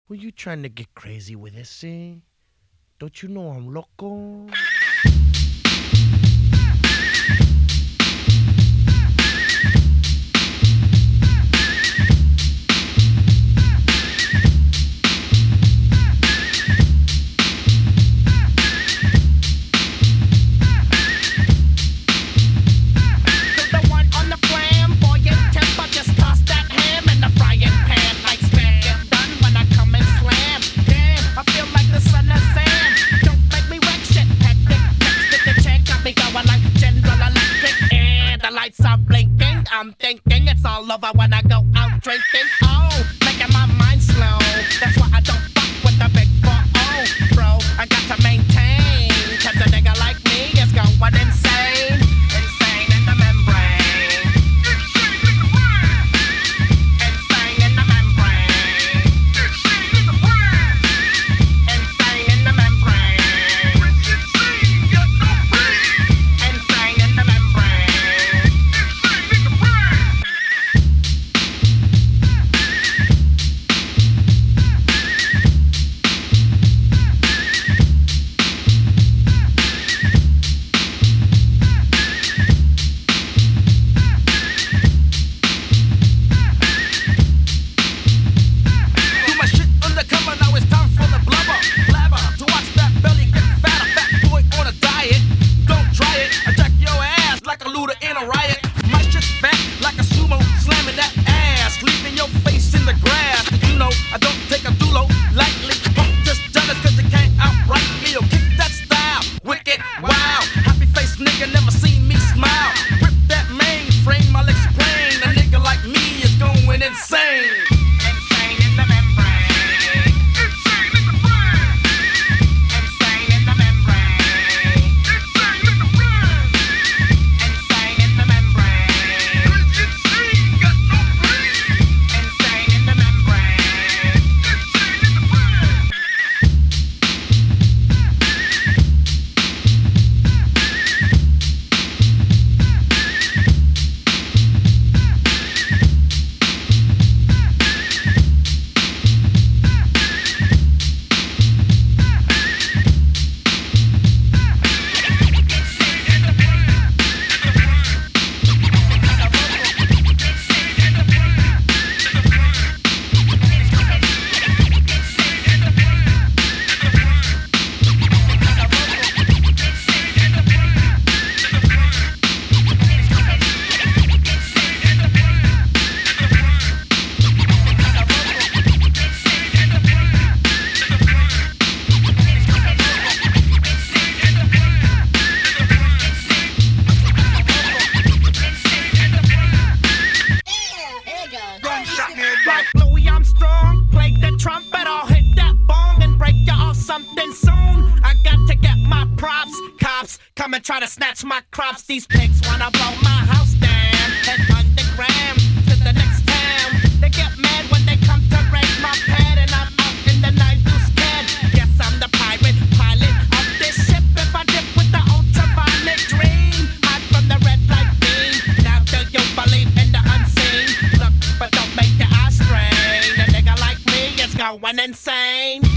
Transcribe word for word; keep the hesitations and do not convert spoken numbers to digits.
Who you trying to get crazy with this, eh? Don't you know I'm loco? I'm thinking it's all over when I go out drinking. Oh, making my mind slow. That's why I don't fuck with the big four oh, bro. I got to maintain, cause a nigga like me is going insane. Insane in the membrane. Insane in the membrane. Insane in the brain. Insane in the membrane. Insane, got no brain. Insane in the membrane. Like Louis Armstrong, play the trumpet, I'll hit that bong and break you off something soon. I got to get my props, cops come and try to snatch my crops. These pigs wanna blow my house down, head underground to the next town. They get mad when they come to raid my pad, and I'm out in the night too scared. Yes, I'm the pirate pilot of this ship. If I dip with the ultraviolet dream, hide from the red light beam. Now do you believe in the unseen? Look, but don't make your eyes strain. A nigga like me is going insane.